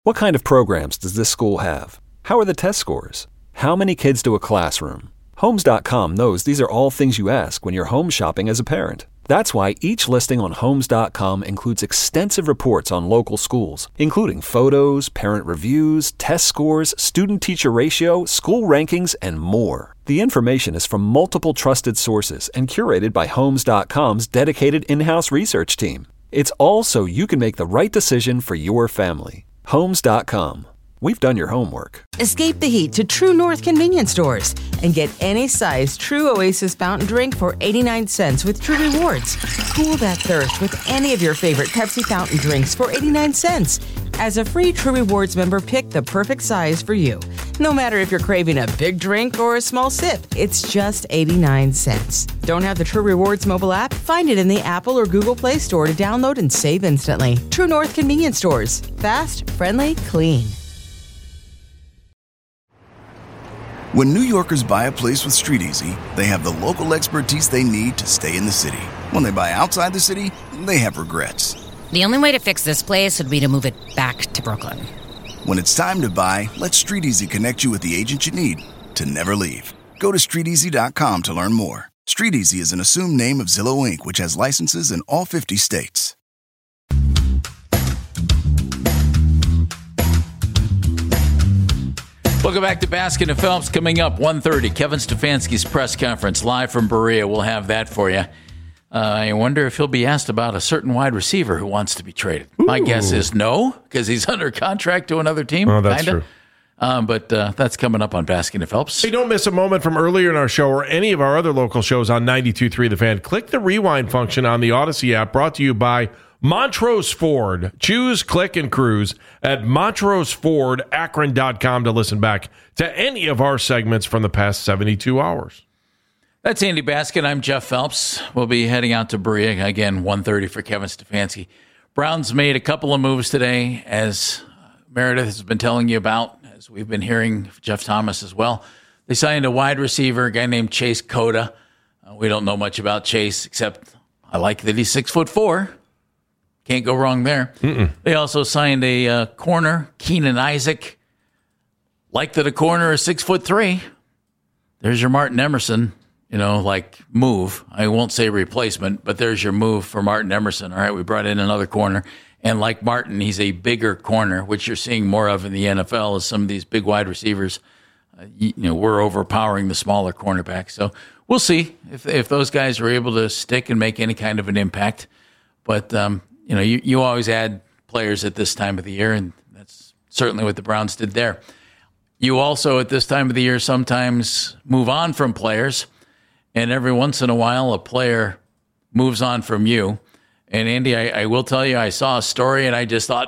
What kind of programs does this school have? How are the test scores? How many kids do a classroom? Homes.com knows these are all things you ask when you're home shopping as a parent. That's why each listing on Homes.com includes extensive reports on local schools, including photos, parent reviews, test scores, student-teacher ratio, school rankings, and more. The information is from multiple trusted sources and curated by Homes.com's dedicated in-house research team. It's all so you can make the right decision for your family. Homes.com. We've done your homework. Escape the heat to True North convenience stores and get any size True Oasis fountain drink for 89 cents with True Rewards. Cool that thirst with any of your favorite Pepsi fountain drinks for 89 cents. As a free True Rewards member, pick the perfect size for you. No matter if you're craving a big drink or a small sip, it's just 89 cents. Don't have the True Rewards mobile app? Find it in the Apple or Google Play Store to download and save instantly. True North convenience stores. Fast, friendly, clean. When New Yorkers buy a place with StreetEasy, they have the local expertise they need to stay in the city. When they buy outside the city, they have regrets. The only way to fix this place would be to move it back to Brooklyn. When it's time to buy, let StreetEasy connect you with the agent you need to never leave. Go to StreetEasy.com to learn more. StreetEasy is an assumed name of Zillow Inc., which has licenses in all 50 states. Welcome back to Baskin and Phelps. Coming up, 1:30, Kevin Stefanski's press conference live from Berea. We'll have that for you. I wonder if he'll be asked about a certain wide receiver who wants to be traded. Ooh. My guess is no, because he's under contract to another team. Oh, that's true. But that's coming up on Baskin and Phelps. Hey, don't miss a moment from earlier in our show or any of our other local shows on 92.3 The Fan. Click the rewind function on the Odyssey app, brought to you by Montrose Ford. Choose, click, and cruise at MontroseFordAkron.com to listen back to any of our segments from the past 72 hours. That's Andy Baskin. I'm Jeff Phelps. We'll be heading out to Berea again, 1:30 for Kevin Stefanski. Browns made a couple of moves today, as Meredith has been telling you about, as we've been hearing Jeff Thomas as well. They signed a wide receiver, a guy named Chase Cota. We don't know much about Chase, except I like that he's 6'4". Can't go wrong there. They also signed a corner, Keenan Isaac. Like that a corner is 6'3". There's your Martin Emerson, move. I won't say replacement, but there's your move for Martin Emerson. All right, we brought in another corner. And like Martin, he's a bigger corner, which you're seeing more of in the NFL as some of these big wide receivers, we're overpowering the smaller cornerbacks. So we'll see if those guys are able to stick and make any kind of an impact. But, you always add players at this time of the year, and that's certainly what the Browns did there. You also, at this time of the year, sometimes move on from players, and every once in a while, a player moves on from you. And, Andy, I will tell you, I saw a story, and I just thought,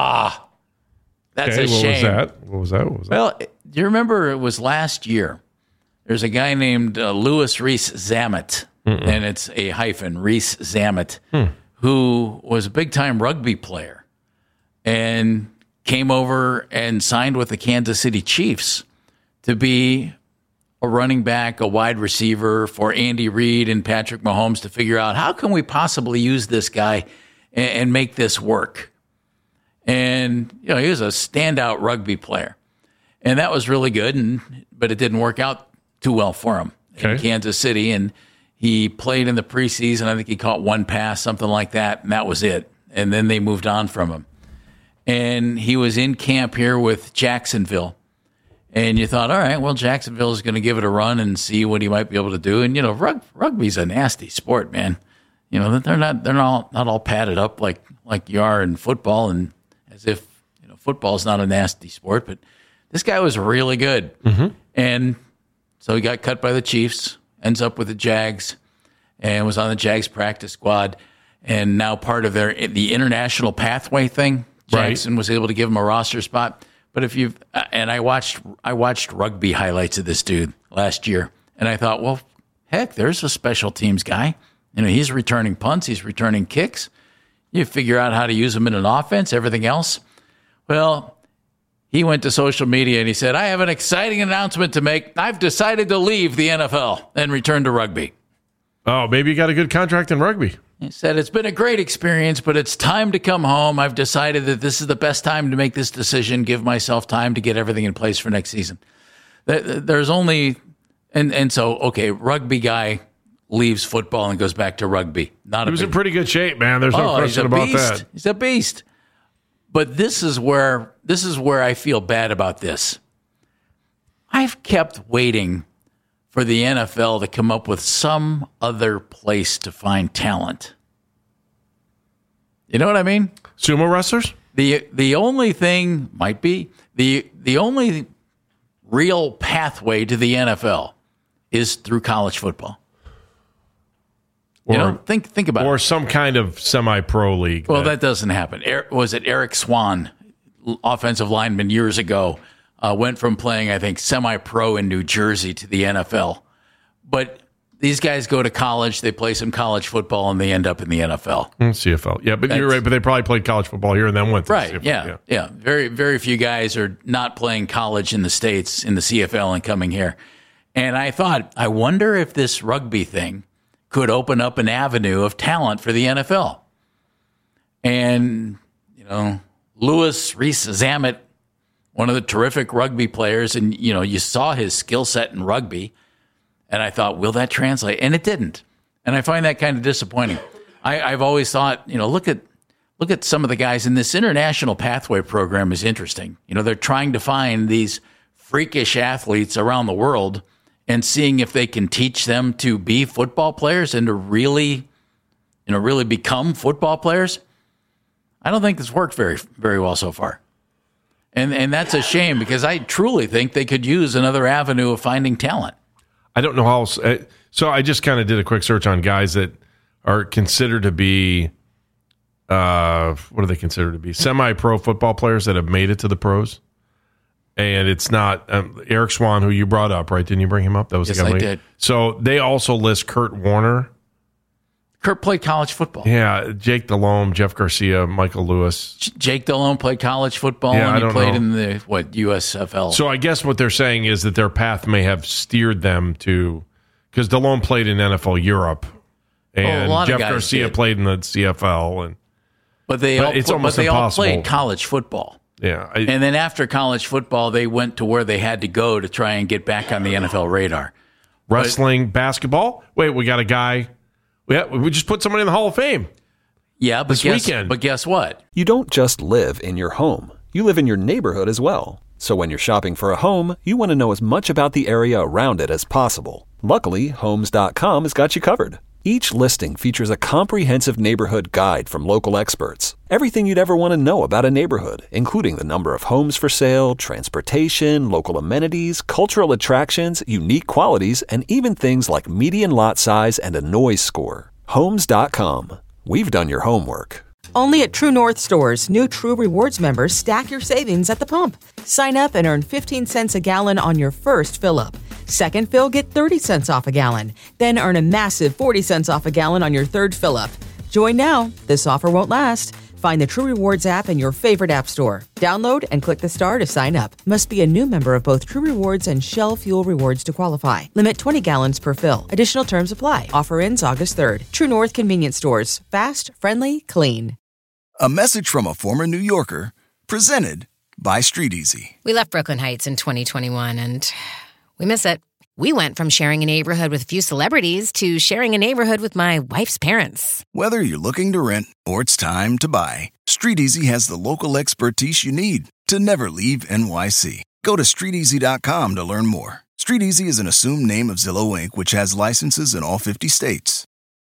that's a shame. What was that? Well, do you remember it was last year? There's a guy named Louis Rees-Zammit, and it's a hyphen, Rees-Zammit, who was a big-time rugby player and came over and signed with the Kansas City Chiefs to be a running back, a wide receiver for Andy Reid and Patrick Mahomes to figure out how can we possibly use this guy and make this work. And, he was a standout rugby player. And that was really good, but it didn't work out too well for him in Kansas City. And he played in the preseason. I think he caught one pass, something like that, and that was it. And then they moved on from him. And he was in camp here with Jacksonville. And you thought, all right, well, Jacksonville is going to give it a run and see what he might be able to do. And, rugby's a nasty sport, man. They're not all padded up like you are in football, and as if, football's not a nasty sport. But this guy was really good. And so he got cut by the Chiefs, ends up with the Jags, and was on the Jags practice squad, and now part of the international pathway thing. Jackson was able to give him a roster spot. But I watched rugby highlights of this dude last year, and I thought, well, heck, there's a special teams guy. He's returning punts, he's returning kicks. You figure out how to use him in an offense, everything else. Well, he went to social media and he said, I have an exciting announcement to make. I've decided to leave the NFL and return to rugby. Oh, maybe you got a good contract in rugby. He said, it's been a great experience, but it's time to come home. I've decided that this is the best time to make this decision, give myself time to get everything in place for next season. There's only, and so, okay, rugby guy leaves football and goes back to rugby. He was in pretty good shape, man. There's no question about that. He's a beast. But this is where I feel bad about this. I've kept waiting for the NFL to come up with some other place to find talent. You know what I mean? Sumo wrestlers? The only thing might be the only real pathway to the NFL is through college football. Think about it. Or some kind of semi-pro league. Well, that doesn't happen. Was it Eric Swan, offensive lineman years ago, went from playing, I think, semi-pro in New Jersey to the NFL. But these guys go to college, they play some college football, and they end up in the NFL. CFL. Yeah, but you're right. But they probably played college football here and then went to the CFL. Yeah. Very, very few guys are not playing college in the States, in the CFL, and coming here. And I thought, I wonder if this rugby thing could open up an avenue of talent for the NFL. And, Louis Rees-Zammit, one of the terrific rugby players, and, you saw his skill set in rugby, and I thought, will that translate? And it didn't. And I find that kind of disappointing. I've always thought, look at some of the guys in this international pathway program is interesting. They're trying to find these freakish athletes around the world and seeing if they can teach them to be football players and to really become football players. I don't think this worked very, very well so far. And that's a shame because I truly think they could use another avenue of finding talent. I don't know how else. So I just kind of did a quick search on guys that are considered to be, what are they considered to be? Semi-pro football players that have made it to the pros. And it's not Eric Swan, who you brought up, right? Didn't you bring him up? That was yes, the guy. I did. So they also list Kurt Warner. Kurt played college football. Yeah, Jake Delhomme, Jeff Garcia, Michael Lewis. Jake Delhomme played college football, and he played in the USFL. So I guess what they're saying is that their path may have steered them to, because Delhomme played in NFL Europe, and Jeff Garcia played in the CFL, but they all played college football. Yeah, and then after college football, they went to where they had to go to try and get back on the NFL radar. Wrestling, basketball. Wait, we got a guy. We just put somebody in the Hall of Fame. Yeah, but guess what? You don't just live in your home. You live in your neighborhood as well. So when you're shopping for a home, you want to know as much about the area around it as possible. Luckily, Homes.com has got you covered. Each listing features a comprehensive neighborhood guide from local experts. Everything you'd ever want to know about a neighborhood, including the number of homes for sale, transportation, local amenities, cultural attractions, unique qualities, and even things like median lot size and a noise score. Homes.com. We've done your homework. Only at True North stores, new True Rewards members stack your savings at the pump. Sign up and earn 15 cents a gallon on your first fill-up. Second fill, get 30 cents off a gallon. Then earn a massive 40 cents off a gallon on your third fill-up. Join now. This offer won't last. Find the True Rewards app in your favorite app store. Download and click the star to sign up. Must be a new member of both True Rewards and Shell Fuel Rewards to qualify. Limit 20 gallons per fill. Additional terms apply. Offer ends August 3rd. True North Convenience Stores. Fast, friendly, clean. A message from a former New Yorker, presented by Street Easy. We left Brooklyn Heights in 2021, and we miss it. We went from sharing a neighborhood with a few celebrities to sharing a neighborhood with my wife's parents. Whether you're looking to rent or it's time to buy, Street Easy has the local expertise you need to never leave NYC. Go to StreetEasy.com to learn more. Street Easy is an assumed name of Zillow Inc., which has licenses in all 50 states.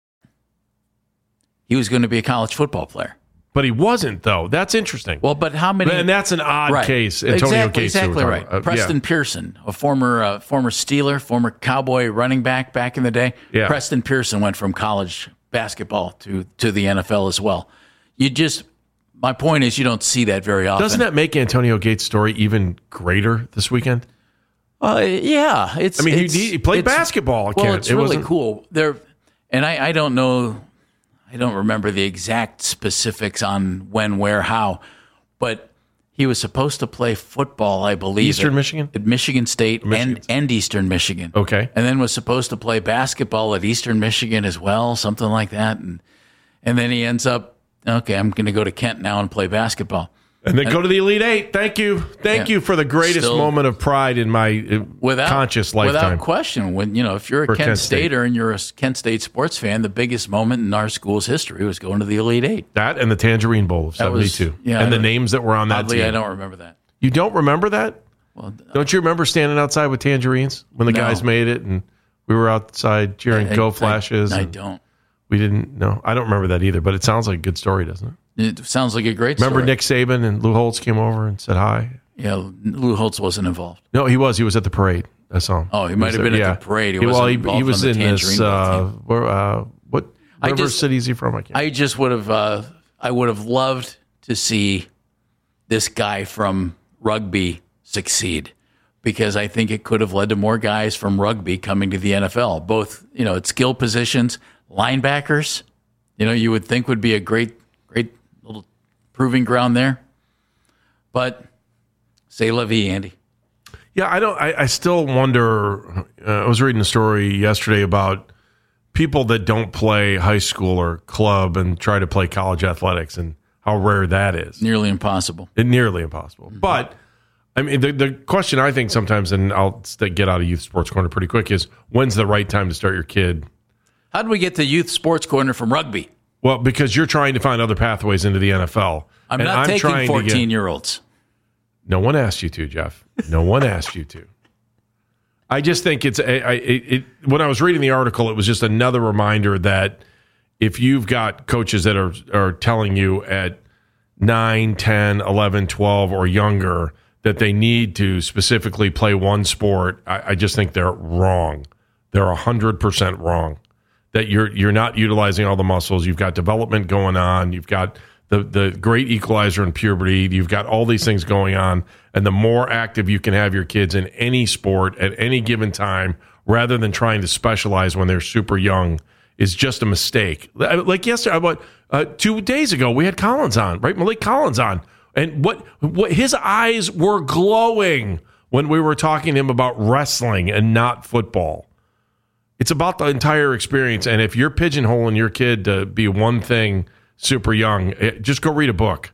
He was going to be a college football player. But he wasn't, though. That's interesting. Well, but how many? And that's an odd case. Antonio Gates. Exactly right. Preston Pearson, a former Steeler, former Cowboy running back in the day. Yeah. Preston Pearson went from college basketball to the NFL as well. My point is, you don't see that very often. Doesn't that make Antonio Gates' story even greater this weekend? Yeah. He played basketball. Well, it's really cool. And I don't know. I don't remember the exact specifics on when, where, how, but he was supposed to play football, I believe. Eastern Michigan? At Michigan State and Eastern Michigan. Okay. And then was supposed to play basketball at Eastern Michigan as well, something like that. And And then he ends up, okay, I'm going to go to Kent now and play basketball. And then go to the Elite Eight. Thank you. Thank you for the greatest moment of pride in my conscious lifetime. Without question. When if you're a Kent Stater and you're a Kent State sports fan, the biggest moment in our school's history was going to the Elite Eight. That and the Tangerine Bowl of 72. And the names that were on that team. I don't remember that. You don't remember that? Well, don't you remember standing outside with tangerines when the guys made it and we were outside cheering Go Flashes? I don't. We didn't know. I don't remember that either, but it sounds like a good story, doesn't it? It sounds like a great story. Remember Nick Saban and Lou Holtz came over and said hi? Yeah, Lou Holtz wasn't involved. No, he was. He was at the parade. I saw him. Oh, he might have been at the parade. He was in this. What River City is he from? I just would have. I would have loved to see this guy from rugby succeed, because I think it could have led to more guys from rugby coming to the NFL. Both, at skill positions, linebackers. You would think would be a great little proving ground there. But c'est la vie, Andy. Yeah, I still wonder. I was reading a story yesterday about people that don't play high school or club and try to play college athletics, and how rare that is. Nearly impossible. Nearly impossible. Mm-hmm. But I mean, the question I think sometimes, and I'll get out of Youth Sports Corner pretty quick, is when's the right time to start your kid? How did we get to Youth Sports Corner from rugby? Well, because you're trying to find other pathways into the NFL. I'm not taking 14-year-olds. No one asked you to, Jeff. No one asked you to. I just think when I was reading the article, it was just another reminder that if you've got coaches that are telling you at 9, 10, 11, 12 or younger that they need to specifically play one sport, I just think they're wrong. They're 100% wrong. That you're not utilizing all the muscles. You've got development going on. You've got the great equalizer in puberty. You've got all these things going on. And the more active you can have your kids in any sport at any given time, rather than trying to specialize when they're super young, is just a mistake. Like yesterday, 2 days ago, we had Collins on, right? Malik Collins on. And what his eyes were glowing when we were talking to him about wrestling and not football. It's about the entire experience. And if you're pigeonholing your kid to be one thing super young, just go read a book.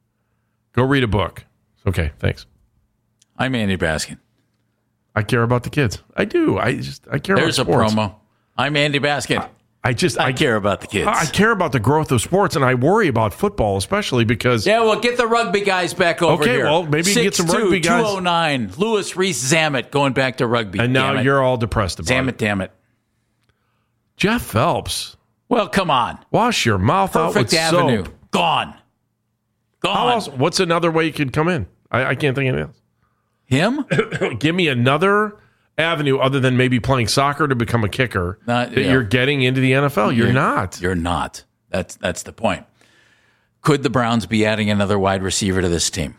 Go read a book. Okay, thanks. I'm Andy Baskin. I care about the kids. I do. I care There's about sports. There's a promo. I'm Andy Baskin. I care about the kids. I care about the growth of sports, and I worry about football, especially because... Yeah, well, get the rugby guys back over here. Okay, well, maybe you can get some rugby guys. 209, Lewis Reese Zamet going back to rugby. And now you're all depressed about it. Damn it. Jeff Phelps. Well, come on. Wash your mouth out with Avenue. soap. Gone. How else? What's another way you could come in? I can't think of anything else. Him? Give me another avenue other than maybe playing soccer to become a kicker you're getting into the NFL. You're not. You're not. That's the point. Could the Browns be adding another wide receiver to this team?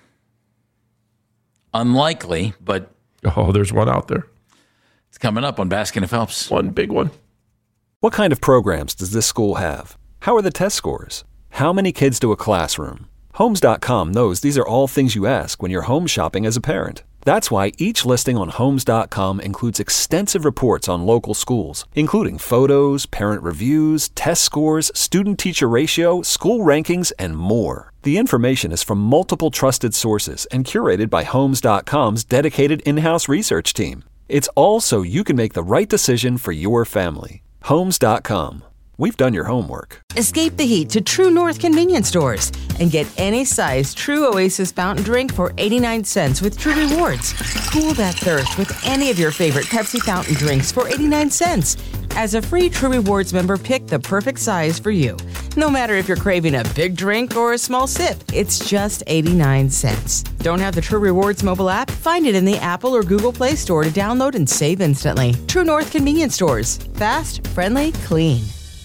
Unlikely, but... Oh, there's one out there. It's coming up on Baskin and Phelps. One big one. What kind of programs does this school have? How are the test scores? How many kids do a classroom? Homes.com knows these are all things you ask when you're home shopping as a parent. That's why each listing on Homes.com includes extensive reports on local schools, including photos, parent reviews, test scores, student-teacher ratio, school rankings, and more. The information is from multiple trusted sources and curated by Homes.com's dedicated in-house research team. It's all so you can make the right decision for your family. Homes.com. We've done your homework. Escape the heat to True North convenience stores and get any size True Oasis fountain drink for 89 cents with True Rewards. Cool that thirst with any of your favorite Pepsi fountain drinks for 89 cents. As a free True Rewards member, pick the perfect size for you. No matter if you're craving a big drink or a small sip, it's just 89 cents. Don't have the True Rewards mobile app? Find it in the Apple or Google Play Store to download and save instantly. True North convenience stores. Fast, friendly, clean.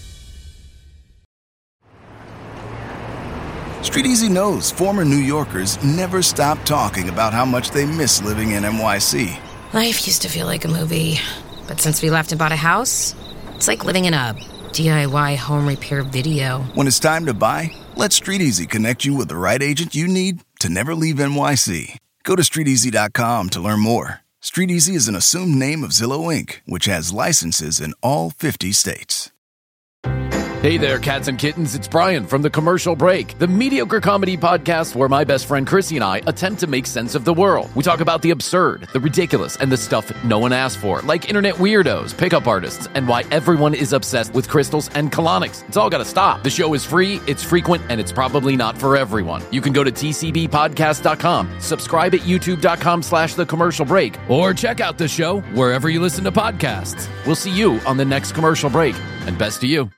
Street Easy knows former New Yorkers never stop talking about how much they miss living in NYC. Life used to feel like a movie, but since we left and bought a house, it's like living in a DIY home repair video. When it's time to buy, let Street Easy connect you with the right agent you need to never leave NYC. Go to StreetEasy.com to learn more. Street Easy is an assumed name of Zillow Inc., which has licenses in all 50 states. Hey there, cats and kittens. It's Brian from The Commercial Break, the mediocre comedy podcast where my best friend Chrissy and I attempt to make sense of the world. We talk about the absurd, the ridiculous, and the stuff no one asked for, like internet weirdos, pickup artists, and why everyone is obsessed with crystals and colonics. It's all got to stop. The show is free, it's frequent, and it's probably not for everyone. You can go to tcbpodcast.com, subscribe at youtube.com/The Commercial Break, or check out the show wherever you listen to podcasts. We'll see you on the next Commercial Break, and best to you.